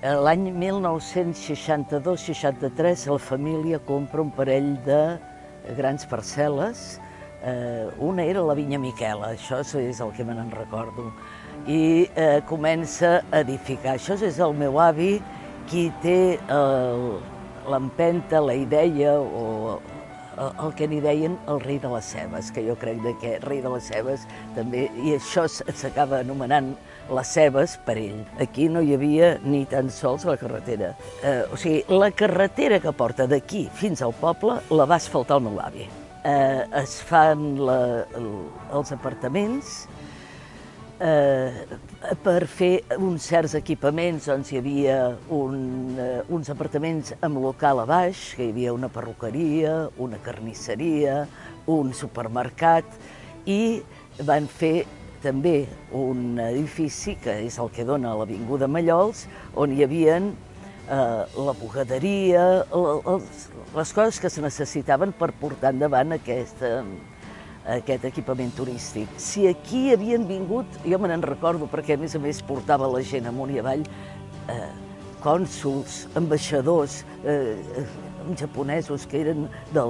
L'any 1962-63 la família compra un parell de grans parcel·les. Una era la Vinya Miquela, això és el que me n'en recordo, i comença a edificar. Això és el meu avi qui té l'empenta, la idea o el que n'hi deien el rei de les cebes, que jo crec que rei de les cebes també, i això s'acaba anomenant les cebes per ell. Aquí no hi havia ni tan sols la carretera. O sigui, la carretera que porta d'aquí fins al poble la va asfaltar el meu avi. Es fan els apartaments. Per fer uns certs equipaments doncs hi havia uns apartaments amb local a baix, que hi havia una perruqueria, una carnisseria, un supermercat, i van fer també un edifici, que és el que dona a l'Avinguda Mallols, on hi havia la bugaderia, les coses que se necessitaven per portar endavant aquest equipament turístic. Si aquí havien vingut, jo me n'en recordo perquè a més portava la gent amunt i avall, cònsols, ambaixadors, japonesos que eren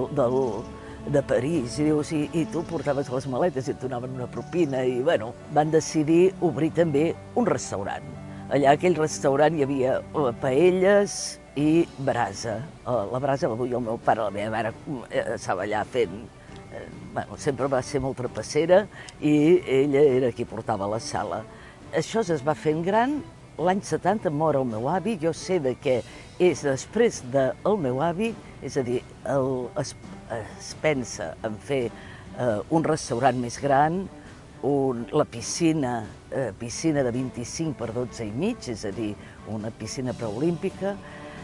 de París, i tu portaves les maletes i et donaven una propina, i bueno, van decidir obrir també un restaurant. Allà a aquell restaurant hi havia paelles i brasa. La brasa la duia el meu pare, la meva mare estava allà fent. Sempre va ser molt trapassera i ella era qui portava la sala. Això es va fent gran. L'any 70 mor el meu avi. Jo sé que és després del meu avi, és a dir, es pensa en fer un restaurant més gran, la piscina de 25 per 12 i mig, és a dir, una piscina preolímpica,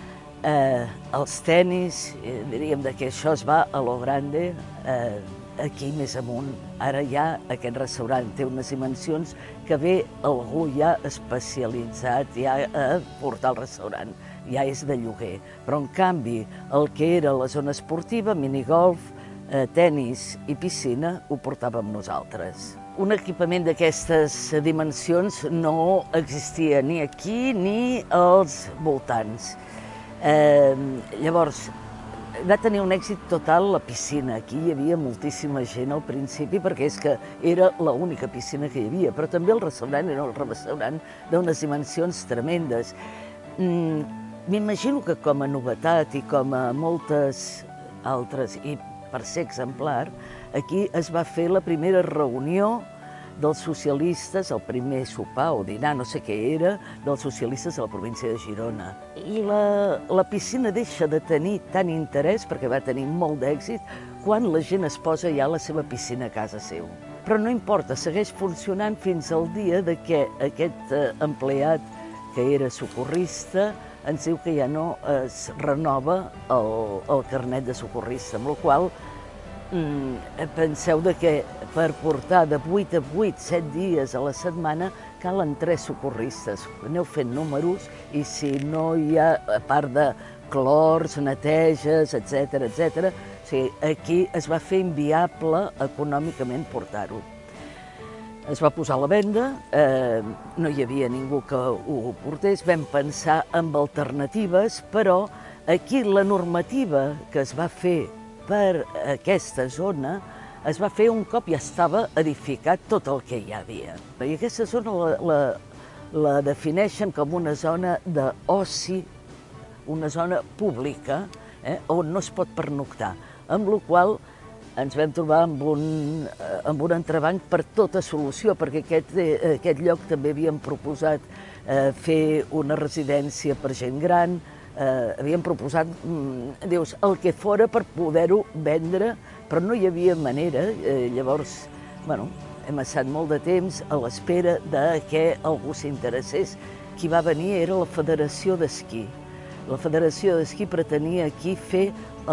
els tenis, diríem que això es va a lo grande, aquí més amunt. Ara ja aquest restaurant té unes dimensions que ve algú ja especialitzat ja a portar el restaurant, ja és de lloguer. Però en canvi el que era la zona esportiva, minigolf, tenis i piscina, ho portàvem nosaltres. Un equipament d'aquestes dimensions no existia ni aquí ni als voltants. Llavors, va tenir un èxit total la piscina. Aquí hi havia moltíssima gent al principi perquè és que era l'única piscina que hi havia, però també el restaurant era un restaurant d'unes dimensions tremendes. M'imagino que com a novetat i com a moltes altres, i per ser exemplar, aquí es va fer la primera reunió dels socialistes, el primer sopar o dinar, no sé què era, dels socialistes de la província de Girona. I la piscina deixa de tenir tant interès, perquè va tenir molt d'èxit, quan la gent es posa ja la seva piscina a casa seu. Però no importa, segueix funcionant fins al dia que aquest empleat, que era socorrista, ens diu que ja no es renova el carnet de socorrista, amb la qual cosa penseu que per portar de 8 a 8, 7 dies a la setmana, calen 3 socorristes. Aneu fent números i si no hi ha, a part de clors, neteges, etc., aquí es va fer inviable econòmicament portar-ho. Es va posar a la venda, no hi havia ningú que ho portés, vam pensar en alternatives, però aquí la normativa que es va fer per aquesta zona es va fer un cop ja estava edificat tot el que hi havia. I aquesta zona la defineixen com una zona d'oci, una zona pública, on no es pot pernoctar, amb la qual ens vam trobar amb un entrebanc per tota solució, perquè aquest lloc també havíem proposat fer una residència per gent gran, havíem proposat, dius, el que fora per poder-ho vendre, però no hi havia manera. Llavors, hem estat molt de temps a l'espera que algú s'interessés. Qui va venir era la Federació d'Esquí. La Federació d'Esquí pretenia aquí fer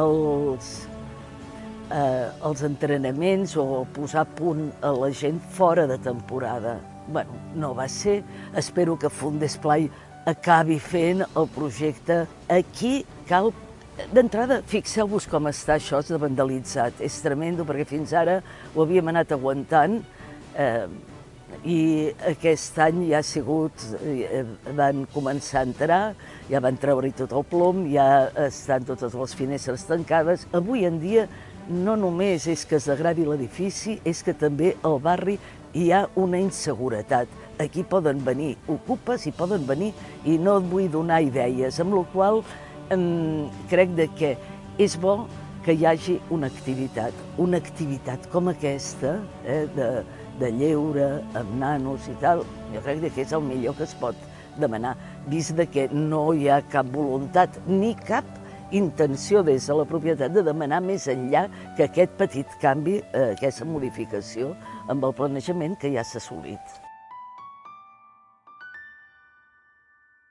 els entrenaments o posar a punt a la gent fora de temporada. No va ser. Espero que Fundesplai acabi fent el projecte. Aquí cal, d'entrada, fixeu-vos com està això de vandalitzat. És tremendo perquè fins ara ho havíem anat aguantant I aquest any ja ha sigut, van començar a entrar, ja van treure-hi tot el plom, ja estan totes les finestres tancades. Avui en dia no només és que es degradi l'edifici, és que també al barri hi ha una inseguretat. Aquí poden venir ocupes i poden venir, i no et vull donar idees, amb la qual crec que és bo que hi hagi una activitat com aquesta, de lleure, amb nanos i tal. Jo crec que és el millor que es pot demanar, vist que no hi ha cap voluntat ni cap intenció des de la propietat de demanar més enllà que aquest petit canvi, aquesta modificació amb el planejament que ja s'ha assolit.